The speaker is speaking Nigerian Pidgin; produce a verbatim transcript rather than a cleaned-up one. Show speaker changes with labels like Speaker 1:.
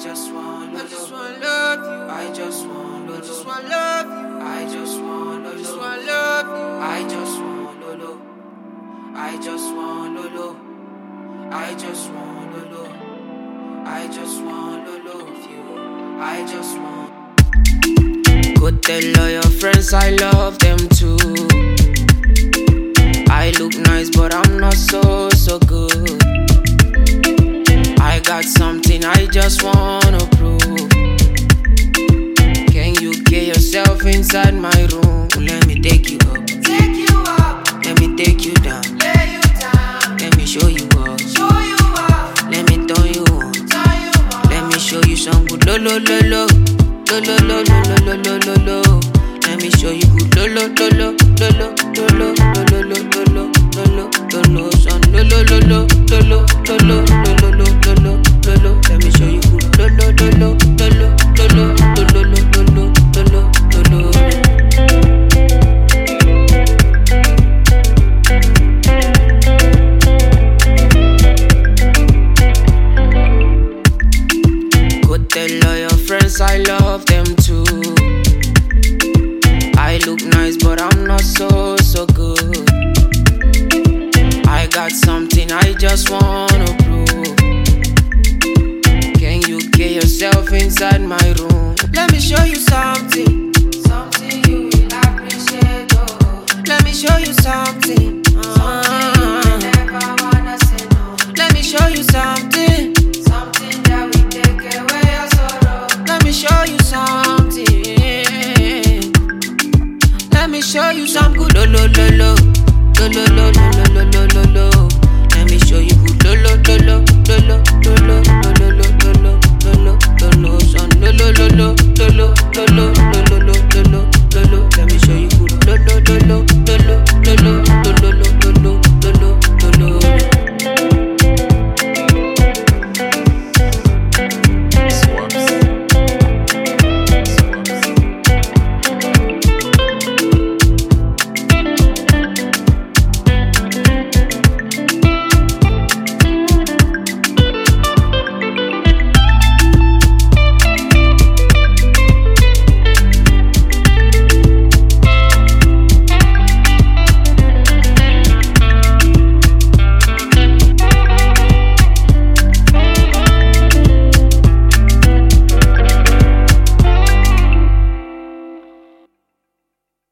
Speaker 1: just want, I just want love you. I just want, I just want love you. I just want, I just want love you. I just want Lolo. I just want Lolo. I just want Lolo. I just want Lolo of you. I just want. Go tell all your friends I love them too. I look nice, but I'm not so, so good. I got something I just wanna prove. Can you get yourself inside my room? Let me take you up.
Speaker 2: Take you up.
Speaker 1: Let me take you down.
Speaker 2: Lay you down.
Speaker 1: Let me show you up.
Speaker 2: Show you up.
Speaker 1: Let me turn you on.
Speaker 2: Turn you up.
Speaker 1: Let me show you some good lo lo lo lo. Lo lo lo lo lo lo lo lo lo. Let me show you good lo lo lo lo lo lo lo lo lo lo lo lo lo lo lo son lo lo lo lo lo lo lo lo lo lo lo lo lo. Let me show you good lo lo lo lo lo lo lo lo lo lo lo lo lo lo. Go tell all your friends I love them too. I look nice, but I'm not so, so good. I got something I just wanna prove. Can you get yourself inside my room? Let me show you something.
Speaker 2: Something you will appreciate. Oh.
Speaker 1: Let me show you something.